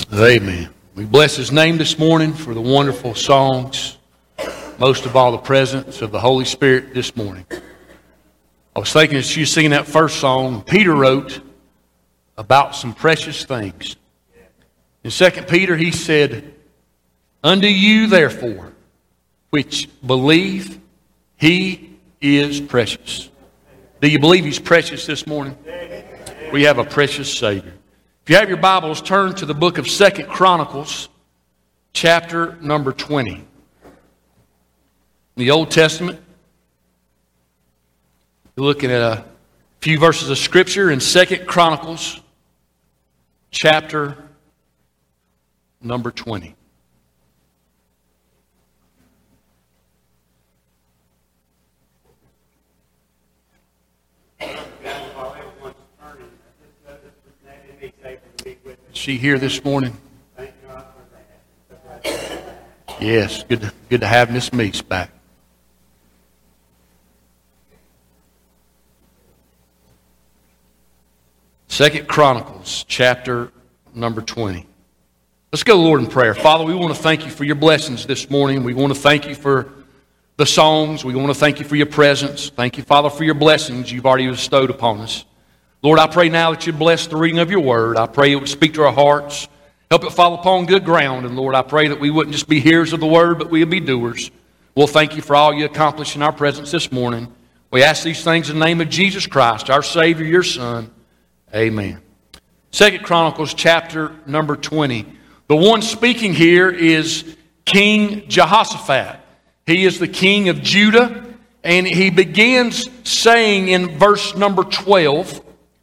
Amen. We bless His name this morning for the wonderful songs, most of all the presence of the Holy Spirit this morning. I was thinking as you singing that first song, Peter wrote about some precious things. In 2 Peter he said, "Unto you therefore, which believe, He is precious." Do you believe He's precious this morning? We have a precious Savior. If you have your Bibles, turn to the book of 2 Chronicles, chapter number 20. In the Old Testament, you're looking at a few verses of Scripture in 2 Chronicles, chapter number 20. Is she here this morning? Yes, good to have Miss Meeks back. Second Chronicles, chapter number 20. Let's go to the Lord in prayer. Father, we want to thank you for your blessings this morning. We want to thank you for the songs. We want to thank you for your presence. Thank you, Father, for your blessings you've already bestowed upon us. Lord, I pray now that you bless the reading of your word. I pray it would speak to our hearts. Help it fall upon good ground. And Lord, I pray that we wouldn't just be hearers of the word, but we would be doers. We'll thank you for all you accomplished in our presence this morning. We ask these things in the name of Jesus Christ, our Savior, your Son. Amen. 2 Chronicles chapter number 20. The one speaking here is King Jehoshaphat. He is the king of Judah, and he begins saying in verse number 12,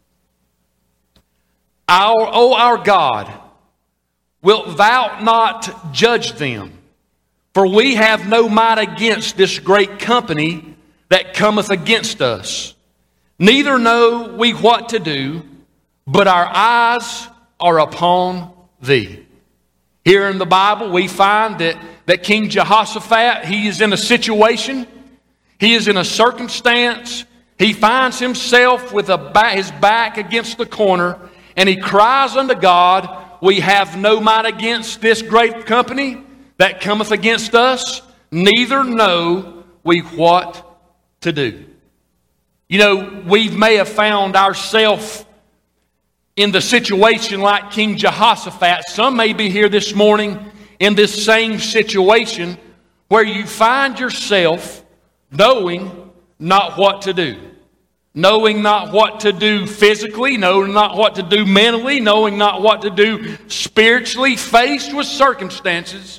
our God, wilt thou not judge them? For we have no might against this great company that cometh against us. Neither know we what to do, but our eyes are upon thee. Here in the Bible we find that King Jehoshaphat, he is in a situation, he is in a circumstance, he finds himself with his back against the corner, and he cries unto God, we have no might against this great company that cometh against us, neither know we what to do. You know, we may have found ourselves in the situation like King Jehoshaphat. Some may be here this morning in this same situation where you find yourself knowing not what to do. Knowing not what to do physically, knowing not what to do mentally, knowing not what to do spiritually, faced with circumstances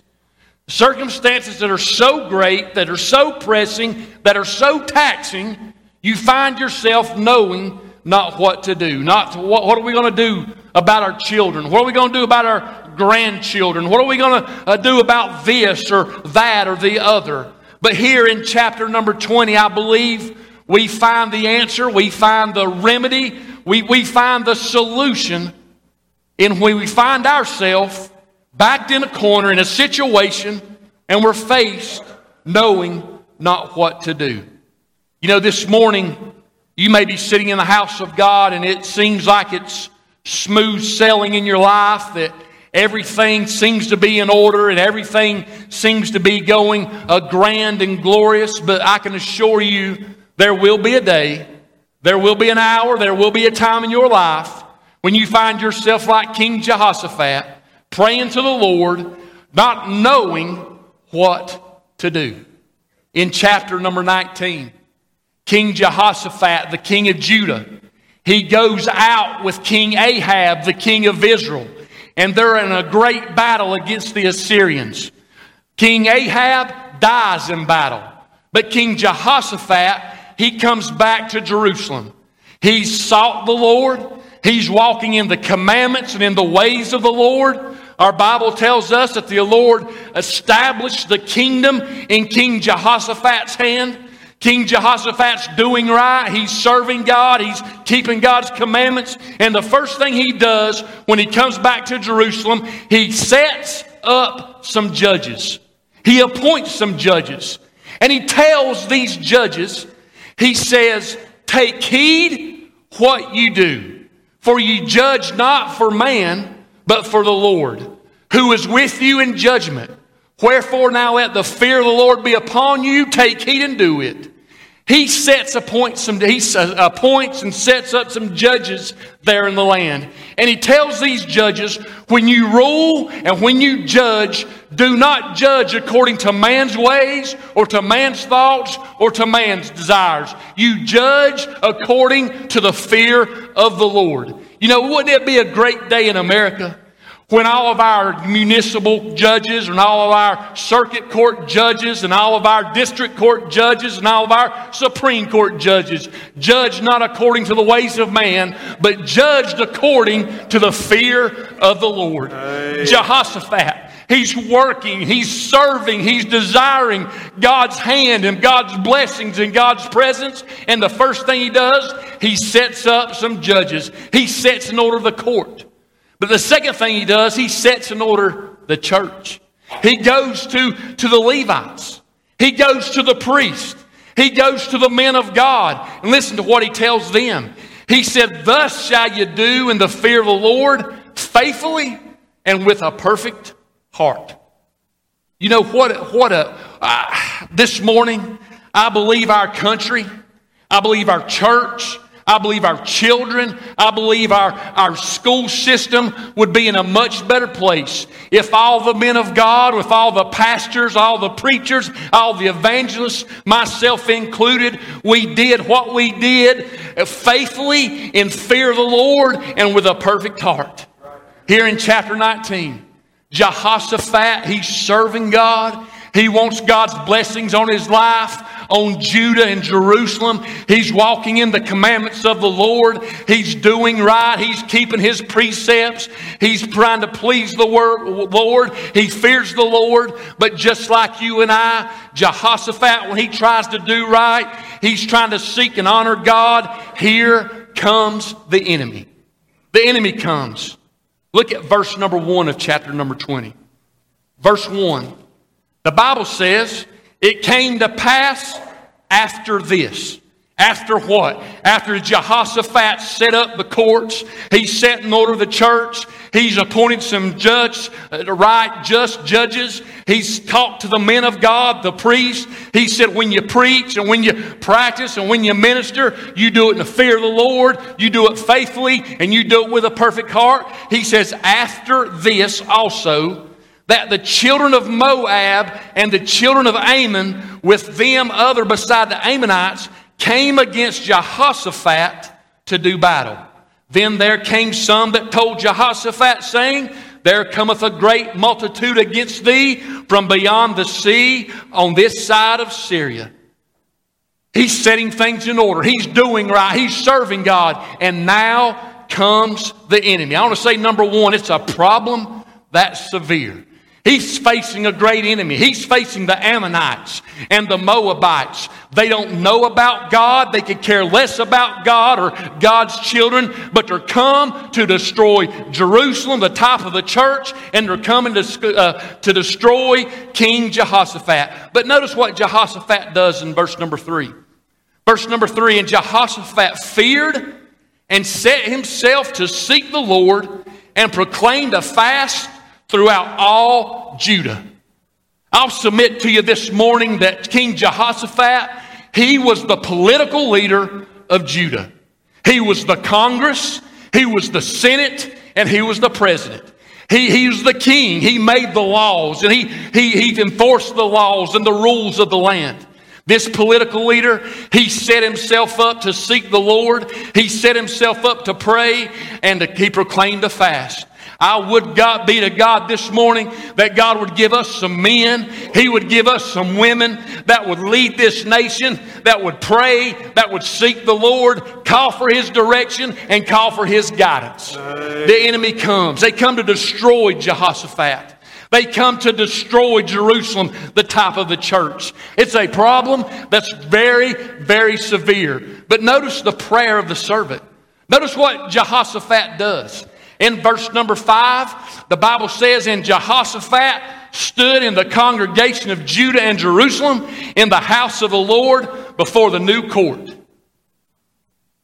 that are so great, that are so pressing, that are so taxing, you find yourself knowing not what to do. What are we going to do about our children? What are we going to do about our grandchildren? What are we going to do about this or that or the other? But here in chapter number 20, I believe we find the answer, we find the remedy, we find the solution in when we find ourselves backed in a corner in a situation and we're faced knowing not what to do. You know, this morning you may be sitting in the house of God and it seems like it's smooth sailing in your life, that everything seems to be in order and everything seems to be going grand and glorious, but I can assure you there will be a day, there will be an hour, there will be a time in your life when you find yourself like King Jehoshaphat, praying to the Lord, not knowing what to do. In chapter number 19, King Jehoshaphat, the king of Judah, he goes out with King Ahab, the king of Israel, and they're in a great battle against the Assyrians. King Ahab dies in battle, but King Jehoshaphat, he comes back to Jerusalem. He's sought the Lord. He's walking in the commandments and in the ways of the Lord. Our Bible tells us that the Lord established the kingdom in King Jehoshaphat's hand. King Jehoshaphat's doing right. He's serving God. He's keeping God's commandments. And the first thing he does when he comes back to Jerusalem, he sets up some judges. He appoints some judges. And he tells these judges, he says, take heed what you do, for ye judge not for man, but for the Lord. who is with you in judgment. Wherefore now let the fear of the Lord be upon you. Take heed and do it. He appoints and sets up some judges there in the land. And he tells these judges, when you rule and when you judge, do not judge according to man's ways or to man's thoughts or to man's desires. You judge according to the fear of the Lord. You know, wouldn't it be a great day in America when all of our municipal judges and all of our circuit court judges and all of our district court judges and all of our Supreme Court judges judge not according to the ways of man, but judged according to the fear of the Lord. Hey. Jehoshaphat, he's working, he's serving, he's desiring God's hand and God's blessings and God's presence. And the first thing he does, he sets up some judges. He sets in order the court. But the second thing he does, he sets in order the church. He goes to the Levites. He goes to the priests. He goes to the men of God. And listen to what he tells them. He said, thus shall you do in the fear of the Lord, faithfully and with a perfect heart. You know, this morning, I believe our country, I believe our church, I believe our children, I believe our school system would be in a much better place if all the men of God, with all the pastors, all the preachers, all the evangelists, myself included, we did what we did faithfully in fear of the Lord and with a perfect heart. Here in chapter 19, Jehoshaphat, he's serving God. He wants God's blessings on his life, on Judah and Jerusalem. He's walking in the commandments of the Lord. He's doing right. He's keeping his precepts. He's trying to please the Lord. He fears the Lord. But just like you and I, Jehoshaphat, when he tries to do right, he's trying to seek and honor God. Here comes the enemy. The enemy comes. Look at verse number 1 of chapter number 20. Verse 1. The Bible says, it came to pass after this. After what? After Jehoshaphat set up the courts, he set in order the church, he's appointed some just judges, he's talked to the men of God, the priests. He said, when you preach and when you practice and when you minister, you do it in the fear of the Lord, you do it faithfully, and you do it with a perfect heart. He says, after this also, that the children of Moab and the children of Ammon, with them other beside the Ammonites, came against Jehoshaphat to do battle. Then there came some that told Jehoshaphat, saying, there cometh a great multitude against thee from beyond the sea on this side of Syria. He's setting things in order. He's doing right. He's serving God. And now comes the enemy. I want to say, number one, it's a problem that's severe. He's facing a great enemy. He's facing the Ammonites and the Moabites. They don't know about God. They could care less about God or God's children, but they're come to destroy Jerusalem, the top of the church, and they're coming to destroy King Jehoshaphat. But notice what Jehoshaphat does in verse number 3. Verse number 3, and Jehoshaphat feared and set himself to seek the Lord and proclaimed a fast throughout all Judah. I'll submit to you this morning that King Jehoshaphat, he was the political leader of Judah. He was the Congress, he was the Senate, and he was the president. He was the king. He made the laws, and he enforced the laws and the rules of the land. This political leader, he set himself up to seek the Lord. He set himself up to pray, and he proclaimed a fast. I would be to God this morning that God would give us some men. He would give us some women that would lead this nation, that would pray, that would seek the Lord, call for His direction, and call for His guidance. The enemy comes. They come to destroy Jehoshaphat. They come to destroy Jerusalem, the top of the church. It's a problem that's very, very severe. But notice the prayer of the servant. Notice what Jehoshaphat does. In verse number 5, the Bible says, and Jehoshaphat stood in the congregation of Judah and Jerusalem in the house of the Lord before the new court.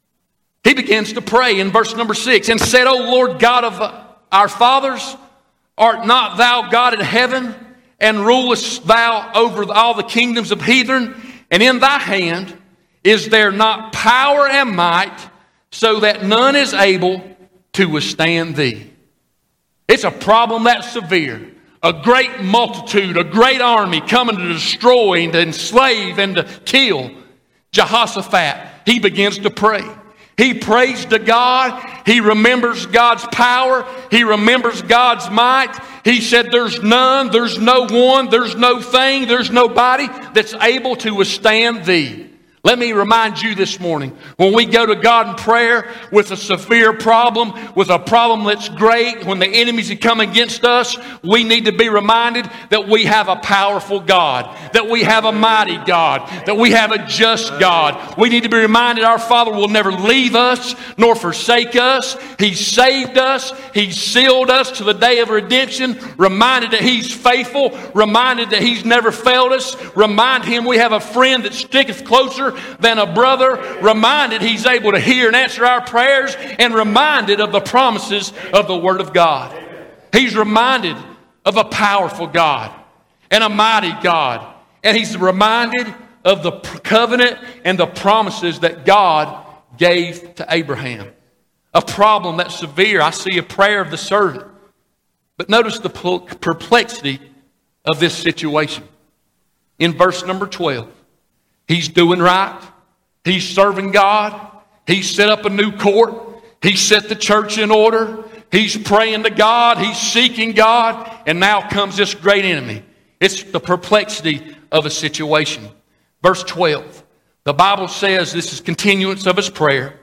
He begins to pray in verse number 6 and said, O Lord God of our fathers, Art not thou God in heaven, and rulest thou over all the kingdoms of heathen? And in thy hand is there not power and might, so that none is able to withstand thee? It's a problem that's severe. A great multitude, a great army coming to destroy and to enslave and to kill. Jehoshaphat, he begins to pray. He prays to God. He remembers God's power. He remembers God's might. He said, there's none, there's no one, there's no thing, there's nobody that's able to withstand thee. Let me remind you this morning, when we go to God in prayer with a severe problem, with a problem that's great, when the enemies that come against us, we need to be reminded that we have a powerful God, that we have a mighty God, that we have a just God. We need to be reminded our Father will never leave us nor forsake us. He saved us. He sealed us to the day of redemption. Reminded that He's faithful. Reminded that He's never failed us. Remind Him we have a friend that sticketh closer than a brother. Reminded He's able to hear and answer our prayers, and reminded of the promises of the Word of God. He's reminded of a powerful God and a mighty God. And he's reminded of the covenant and the promises that God gave to Abraham. A problem that's severe. I see a prayer of the servant. But notice the perplexity of this situation. In verse number 12. He's doing right. He's serving God. He's set up a new court. He's set the church in order. He's praying to God. He's seeking God. And now comes this great enemy. It's the perplexity of a situation. Verse 12. The Bible says, this is continuance of his prayer.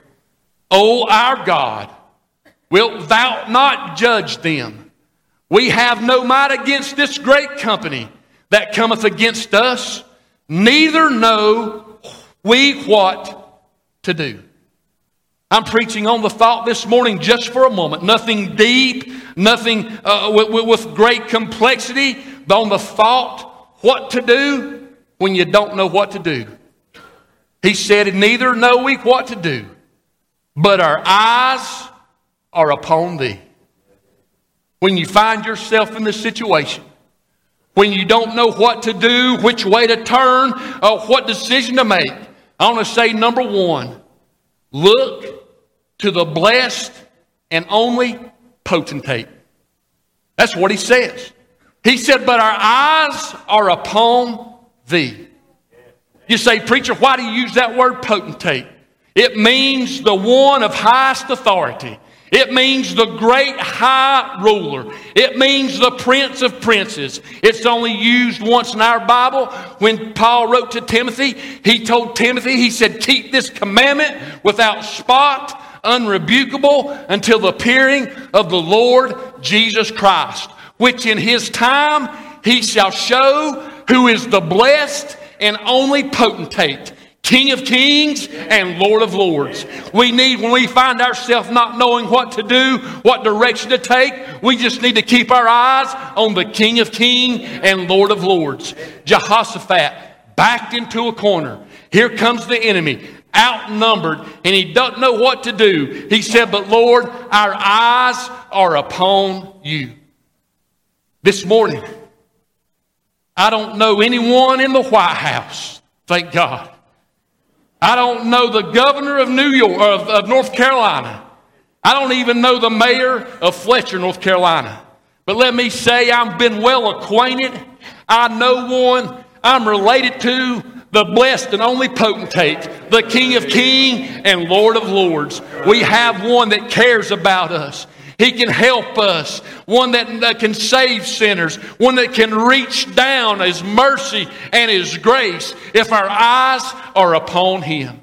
O our God, wilt thou not judge them? We have no might against this great company that cometh against us. Neither know we what to do. I'm preaching on the thought this morning just for a moment. Nothing deep, nothing with great complexity, but on the thought, what to do when you don't know what to do. He said, neither know we what to do, but our eyes are upon thee. When you find yourself in this situation, when you don't know what to do, which way to turn, what decision to make, I want to say, number one, look to the blessed and only potentate. That's what he says. He said, but our eyes are upon thee. You say, preacher, why do you use that word potentate? It means the one of highest authority. It means the great high ruler. It means the prince of princes. It's only used once in our Bible. When Paul wrote to Timothy, he told Timothy, he said, keep this commandment without spot, unrebukable, until the appearing of the Lord Jesus Christ, which in his time he shall show who is the blessed and only potentate, King of kings and Lord of lords. We need, when we find ourselves not knowing what to do, what direction to take, we just need to keep our eyes on the King of kings and Lord of lords. Jehoshaphat backed into a corner. Here comes the enemy, outnumbered, and he doesn't know what to do. He said, but Lord, our eyes are upon you. This morning, I don't know anyone in the White House, thank God. I don't know the governor of New York, of North Carolina. I don't even know the mayor of Fletcher, North Carolina. But let me say, I've been well acquainted. I know one. I'm related to the blessed and only potentate, the King of kings and Lord of lords. We have one that cares about us. He can help us. One that can save sinners. One that can reach down His mercy and His grace if our eyes are upon Him.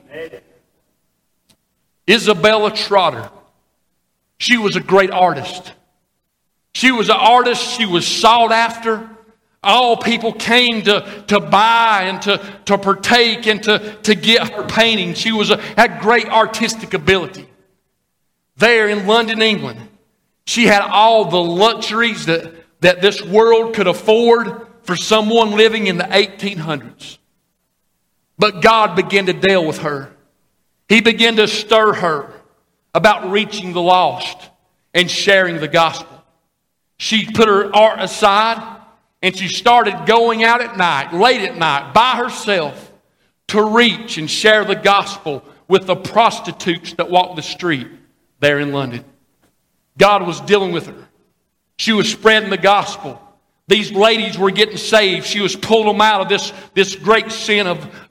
Isabella Trotter. She was a great artist. She was an artist. She was sought after. All people came to buy and to partake and to get her painting. She had great artistic ability. There in London, England, she had all the luxuries that this world could afford for someone living in the 1800s. But God began to deal with her. He began to stir her about reaching the lost and sharing the gospel. she put her art aside and she started going out at night, late at night, by herself to reach and share the gospel with the prostitutes that walked the street there in London. God was dealing with her. She was spreading the gospel. These ladies were getting saved. She was pulling them out of this great sin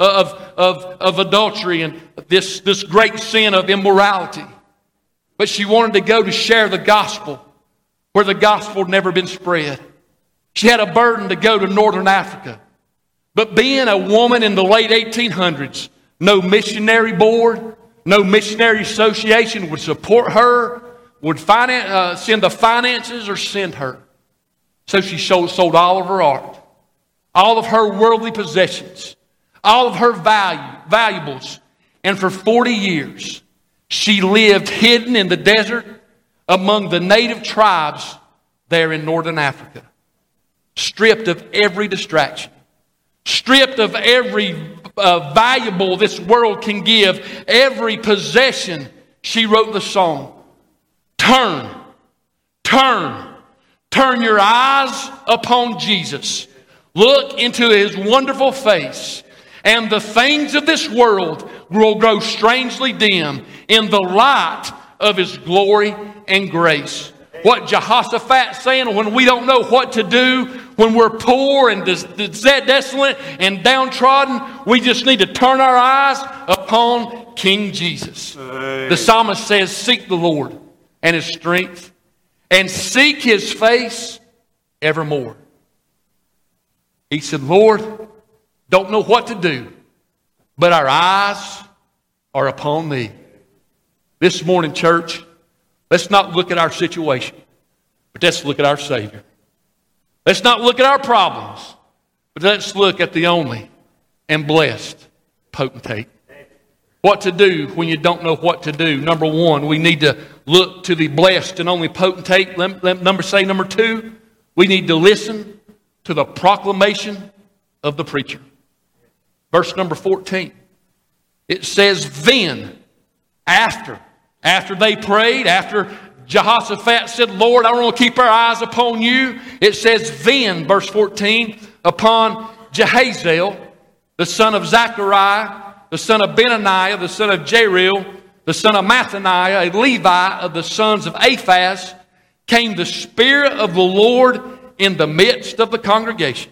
of adultery and this great sin of immorality. But she wanted to go to share the gospel where the gospel had never been spread. She had a burden to go to Northern Africa. But being a woman in the late 1800s, no missionary board, no missionary association would support her, would send the finances or send her. So she sold all of her art, all of her worldly possessions, all of her valuables. And for 40 years, she lived hidden in the desert among the native tribes there in Northern Africa, stripped of every distraction, stripped of every valuable this world can give, every possession. She wrote the song, Turn, turn, turn your eyes upon Jesus. Look into His wonderful face, and the things of this world will grow strangely dim in the light of His glory and grace. What Jehoshaphat's saying, when we don't know what to do, when we're poor and desolate and downtrodden, we just need to turn our eyes upon King Jesus. The psalmist says, seek the Lord and His strength, and seek His face evermore. He said, Lord, don't know what to do, but our eyes are upon Thee. This morning, church, let's not look at our situation, but let's look at our Savior. Let's not look at our problems, but let's look at the only and blessed potentate. What to do when you don't know what to do. Number one, we need to look to the blessed and only potentate. Number two, we need to listen to the proclamation of the preacher. Verse number 14. It says, then, after they prayed, after Jehoshaphat said, Lord, I want to keep our eyes upon You. It says, then, verse 14, upon Jehaziel, the son of Zechariah, the son of Benaniah, the son of Jeriel, the son of Mathaniah, a Levi of the sons of Aphaz, came the Spirit of the Lord in the midst of the congregation.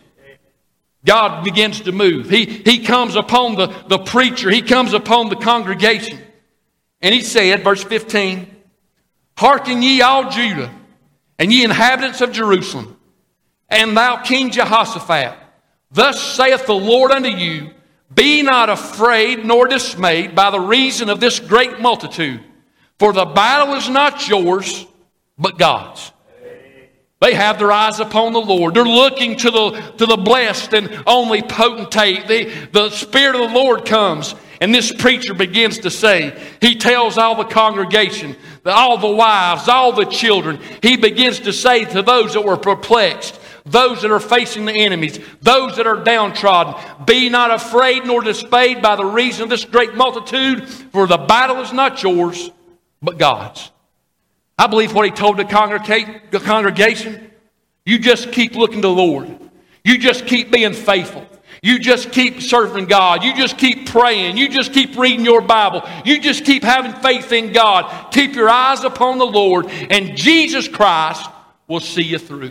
God begins to move. He comes upon the preacher. He comes upon the congregation. And He said, verse 15, hearken ye all Judah, and ye inhabitants of Jerusalem, and thou King Jehoshaphat, thus saith the Lord unto you, be not afraid nor dismayed by the reason of this great multitude, for the battle is not yours, but God's. They have their eyes upon the Lord. They're looking to the blessed and only potentate. The Spirit of the Lord comes, and this preacher begins to say, he tells all the congregation, all the wives, all the children, he begins to say to those that were perplexed, those that are facing the enemies, those that are downtrodden, be not afraid nor dismayed by the reason of this great multitude, for the battle is not yours, but God's. I believe what he told the congregation, you just keep looking to the Lord. You just keep being faithful. You just keep serving God. You just keep praying. You just keep reading your Bible. You just keep having faith in God. Keep your eyes upon the Lord, and Jesus Christ will see you through.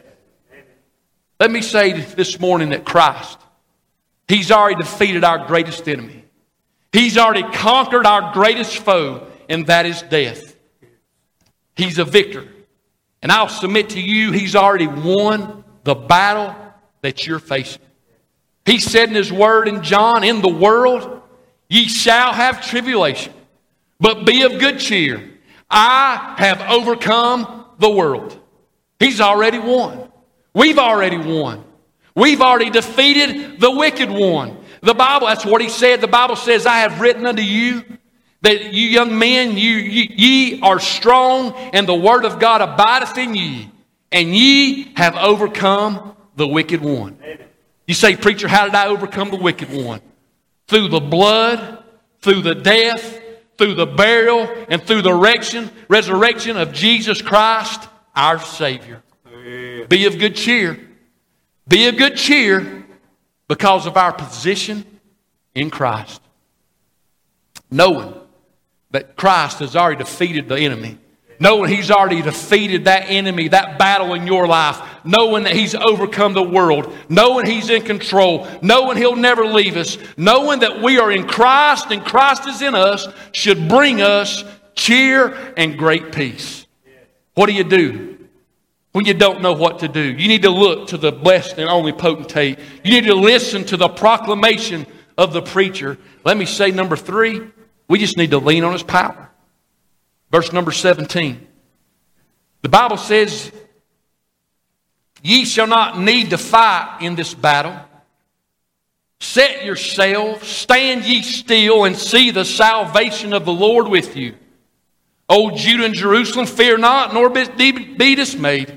Let me say this morning that Christ, He's already defeated our greatest enemy. He's already conquered our greatest foe, and that is death. He's a victor. And I'll submit to you, He's already won the battle that you're facing. He said in His word in John, in the world ye shall have tribulation, but be of good cheer. I have overcome the world. He's already won. We've already won. We've already defeated the wicked one. The Bible, that's what He said. The Bible says, I have written unto you that you young men, ye are strong, and the word of God abideth in ye, and ye have overcome the wicked one. Amen. You say, preacher, how did I overcome the wicked one? Through the blood, through the death, through the burial, and through the resurrection of Jesus Christ, our Savior. Be of good cheer. Be of good cheer because of our position in Christ. Knowing that Christ has already defeated the enemy. Knowing He's already defeated that enemy, that battle in your life. Knowing that He's overcome the world. Knowing He's in control. Knowing He'll never leave us. Knowing that we are in Christ and Christ is in us should bring us cheer and great peace. What do? When you don't know what to do? You need to look to the blessed and only potentate. You need to listen to the proclamation of the preacher. Let me say number 3, we just need to lean on His power. Verse number 17. The Bible says, ye shall not need to fight in this battle. Set yourselves, stand ye still, and see the salvation of the Lord with you. O Judah and Jerusalem, fear not, nor be dismayed.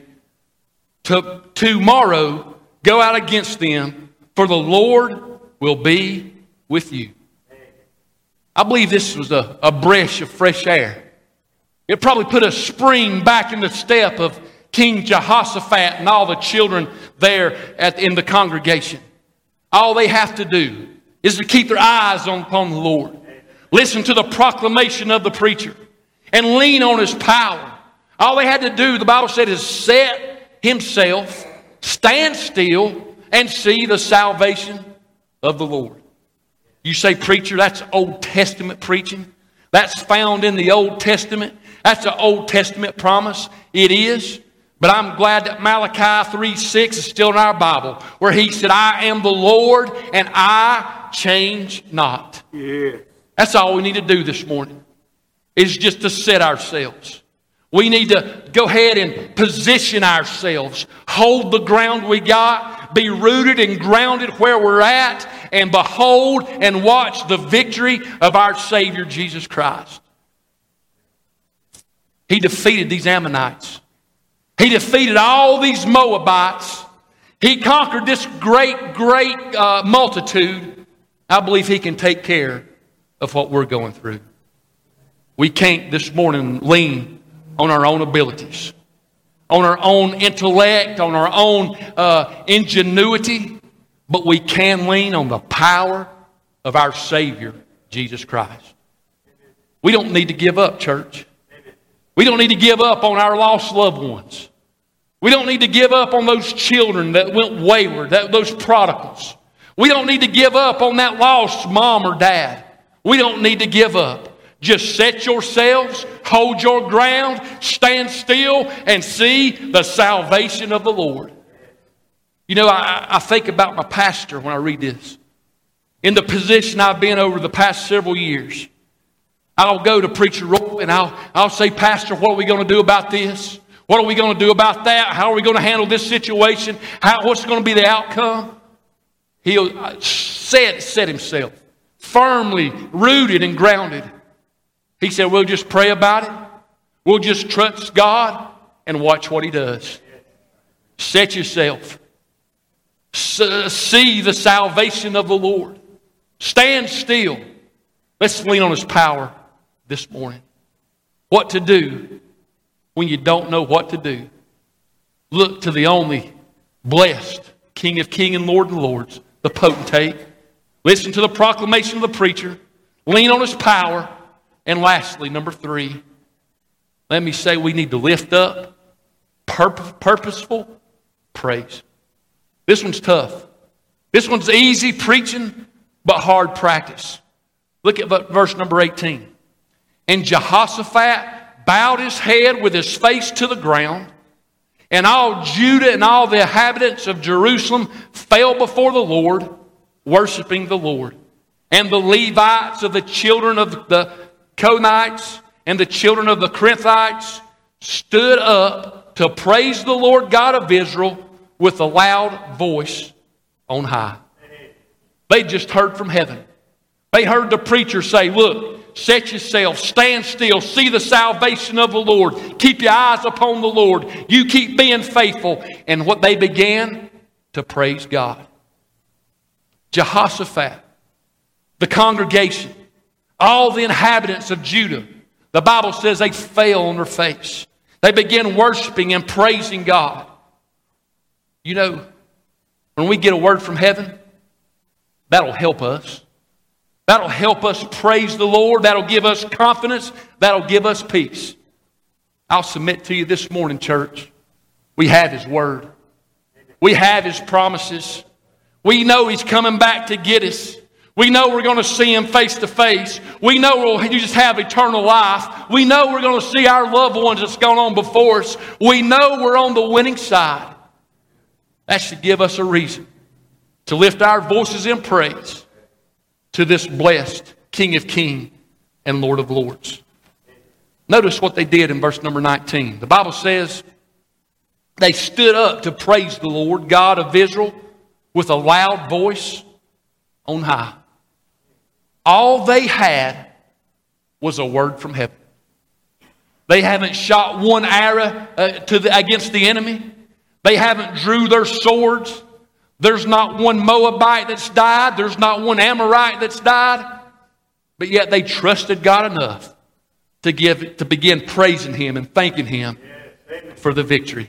Tomorrow go out against them, for the Lord will be with you. I believe this was a breath of fresh air. It probably put a spring back in the step of King Jehoshaphat and all the children there in the congregation. All they have to do is to keep their eyes upon the Lord. Listen to the proclamation of the preacher and lean on His power. All they had to do, the Bible said, is set himself, stand still, and see the salvation of the Lord. You say, preacher, that's Old Testament preaching. That's found in the Old Testament. That's an Old Testament promise. It is. But I'm glad that Malachi 3:6 is still in our Bible, where He said, I am the Lord and I change not. Yeah. That's all we need to do this morning, is just to set ourselves. We need to go ahead and position ourselves, hold the ground we got, be rooted and grounded where we're at, and behold and watch the victory of our Savior Jesus Christ. He defeated these Ammonites. He defeated all these Moabites. He conquered this great multitude. I believe He can take care of what we're going through. We can't this morning lean on our own abilities, on our own intellect, on our own ingenuity, but we can lean on the power of our Savior, Jesus Christ. We don't need to give up, church. We don't need to give up on our lost loved ones. We don't need to give up on those children that went wayward, those prodigals. We don't need to give up on that lost mom or dad. We don't need to give up. Just set yourselves, hold your ground, stand still, and see the salvation of the Lord. You know, I think about my pastor when I read this. In the position I've been over the past several years, I'll go to Preacher Roy and I'll say, Pastor, what are we going to do about this? What are we going to do about that? How are we going to handle this situation? What's going to be the outcome? He'll set himself firmly rooted and grounded. He said, we'll just pray about it. We'll just trust God and watch what He does. Set yourself. See the salvation of the Lord. Stand still. Let's lean on His power this morning. What to do when you don't know what to do? Look to the only blessed King of Kings and Lord of Lords, the potentate. Listen to the proclamation of the preacher. Lean on His power. And lastly, number 3, let me say we need to lift up purposeful praise. This one's tough. This one's easy preaching, but hard practice. Look at verse number 18. And Jehoshaphat bowed his head with his face to the ground, and all Judah and all the inhabitants of Jerusalem fell before the Lord, worshiping the Lord. And the Levites of the children of the Kohathites and the children of the Kerethites stood up to praise the Lord God of Israel with a loud voice on high. They just heard from heaven. They heard the preacher say, look, set yourself, stand still, see the salvation of the Lord. Keep your eyes upon the Lord. You keep being faithful. And what they began to praise God. Jehoshaphat, the congregation, all the inhabitants of Judah, the Bible says they fell on their face. They began worshiping and praising God. You know, when we get a word from heaven, that'll help us. That'll help us praise the Lord. That'll give us confidence. That'll give us peace. I'll submit to you this morning, church. We have His Word. We have His promises. We know He's coming back to get us. We know we're going to see Him face to face. We know we'll just have eternal life. We know we're going to see our loved ones that's gone on before us. We know we're on the winning side. That should give us a reason to lift our voices in praise to this blessed King of Kings and Lord of Lords. Notice what they did in verse number 19. The Bible says, they stood up to praise the Lord God of Israel with a loud voice on high. All they had was a word from heaven. They haven't shot one arrow against the enemy. They haven't drew their swords. There's not one Moabite that's died. There's not one Amorite that's died. But yet they trusted God enough to begin praising Him and thanking Him for the victory.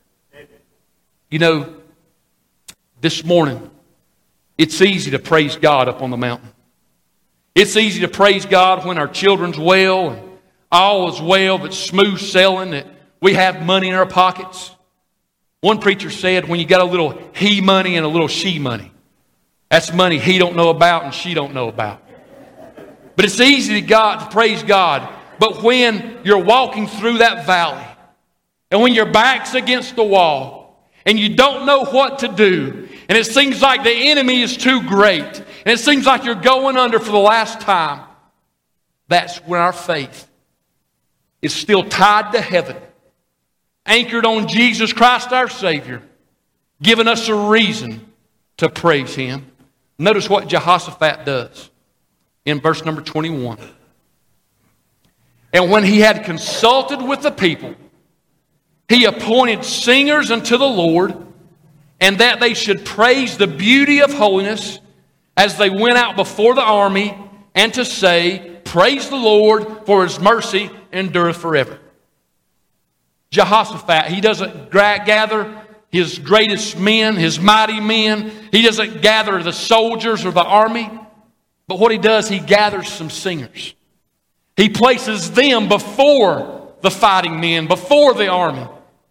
You know, this morning, it's easy to praise God up on the mountain. It's easy to praise God when our children's well and all is well, that's smooth sailing, that we have money in our pockets. One preacher said, when you got a little he money and a little she money, that's money he don't know about and she don't know about. But it's easy to praise God. But when you're walking through that valley, and when your back's against the wall, and you don't know what to do, and it seems like the enemy is too great, and it seems like you're going under for the last time, that's when our faith is still tied to heaven, anchored on Jesus Christ our Savior, giving us a reason to praise Him. Notice what Jehoshaphat does in verse number 21. And when he had consulted with the people, he appointed singers unto the Lord, and that they should praise the beauty of holiness as they went out before the army, and to say, praise the Lord, for His mercy endureth forever. Jehoshaphat, he doesn't gather his greatest men, his mighty men. He doesn't gather the soldiers or the army. But what he does, he gathers some singers. He places them before the fighting men, before the army.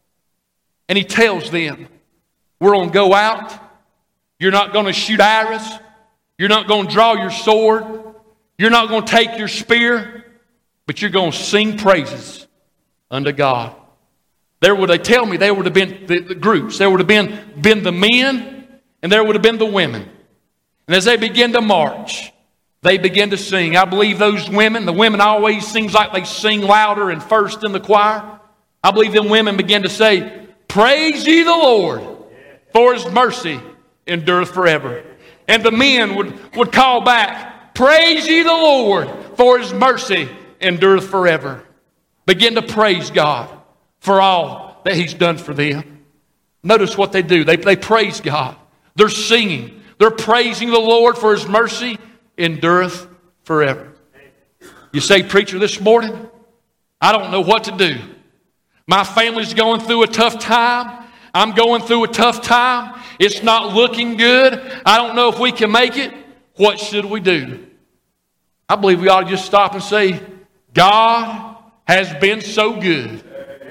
And he tells them, we're going to go out. You're not going to shoot arrows. You're not going to draw your sword. You're not going to take your spear. But you're going to sing praises unto God. They tell me there would have been the groups. There would have been the men, and there would have been the women. And as they begin to march, they begin to sing. I believe those women, the women always seems like they sing louder and first in the choir. I believe them women begin to say, praise ye the Lord, for His mercy endureth forever. And the men would call back, praise ye the Lord, for His mercy endureth forever. Begin to praise God for all that He's done for them. Notice what they do. They praise God. They're singing. They're praising the Lord for His mercy endureth forever. You say, preacher, this morning, I don't know what to do. My family's going through a tough time. I'm going through a tough time. It's not looking good. I don't know if we can make it. What should we do? I believe we ought to just stop and say, God has been so good.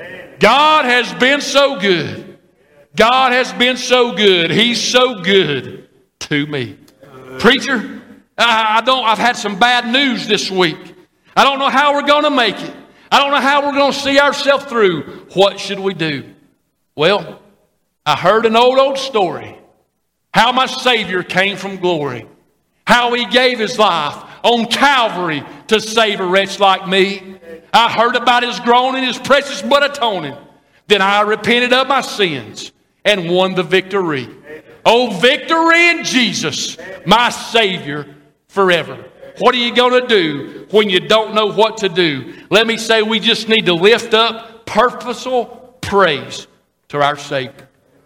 God has been so good. God has been so good. He's so good to me. Preacher, I've had some bad news this week. I don't know how we're going to make it. I don't know how we're going to see ourselves through. What should we do? Well, I heard an old story. How my Savior came from glory. How He gave His life on Calvary to save a wretch like me. I heard about His groaning, His precious blood atoning. Then I repented of my sins and won the victory. Oh, victory in Jesus, my Savior forever. What are you going to do when you don't know what to do? Let me say we just need to lift up purposeful praise to our Savior.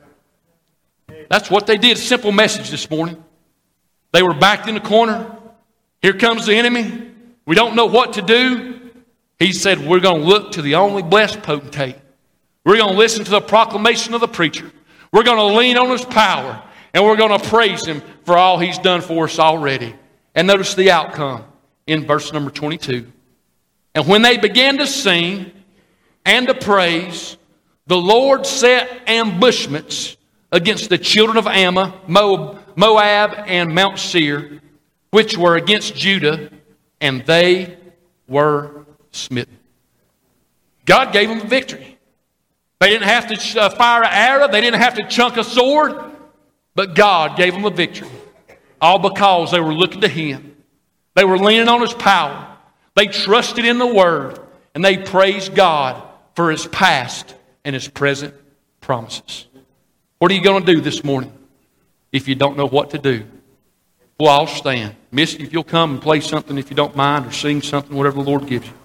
That's what they did. Simple message this morning. They were backed in the corner. Here comes the enemy. We don't know what to do. He said, we're going to look to the only blessed potentate. We're going to listen to the proclamation of the preacher. We're going to lean on His power. And we're going to praise Him for all He's done for us already. And notice the outcome in verse number 22. And when they began to sing and to praise, the Lord set ambushments against the children of Ammon, Moab, and Mount Seir, which were against Judah, and they were smitten. God gave them the victory. They didn't have to fire an arrow. They didn't have to chunk a sword. But God gave them the victory. All because they were looking to Him. They were leaning on His power. They trusted in the Word. And they praised God for His past and His present promises. What are you going to do this morning if you don't know what to do? Well, I'll stand. Misty, if you'll come and play something if you don't mind, or sing something, whatever the Lord gives you.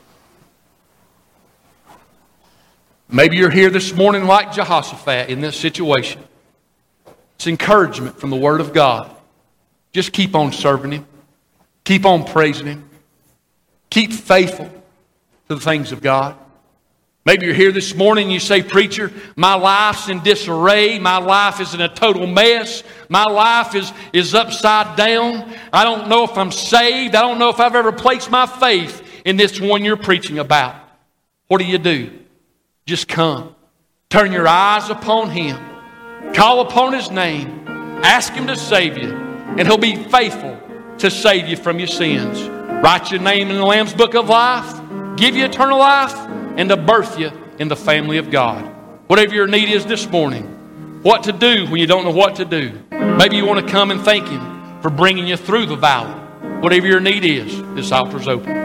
Maybe you're here this morning like Jehoshaphat in this situation. It's encouragement from the Word of God. Just keep on serving Him. Keep on praising Him. Keep faithful to the things of God. Maybe you're here this morning and you say, Preacher, my life's in disarray. My life is in a total mess. My life is upside down. I don't know if I'm saved. I don't know if I've ever placed my faith in this one you're preaching about. What do? Just come. Turn your eyes upon Him. Call upon His name. Ask Him to save you. And He'll be faithful to save you from your sins. Write your name in the Lamb's Book of Life. Give you eternal life. And to birth you in the family of God. Whatever your need is this morning. What to do when you don't know what to do. Maybe you want to come and thank Him for bringing you through the valley. Whatever your need is, this altar's open.